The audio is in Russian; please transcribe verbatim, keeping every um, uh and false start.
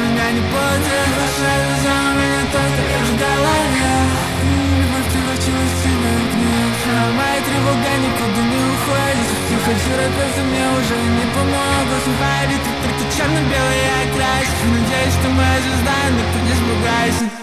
меня не будет. Ваша глаза у меня только лишь в голове. Любовь превратилась в тебя и гнев. А моя тревога никуда не уходит. Психотерапевты мне уже не помогут. Файлит только черно-белый окрас. Надеюсь, что моя звезда наконец погасит.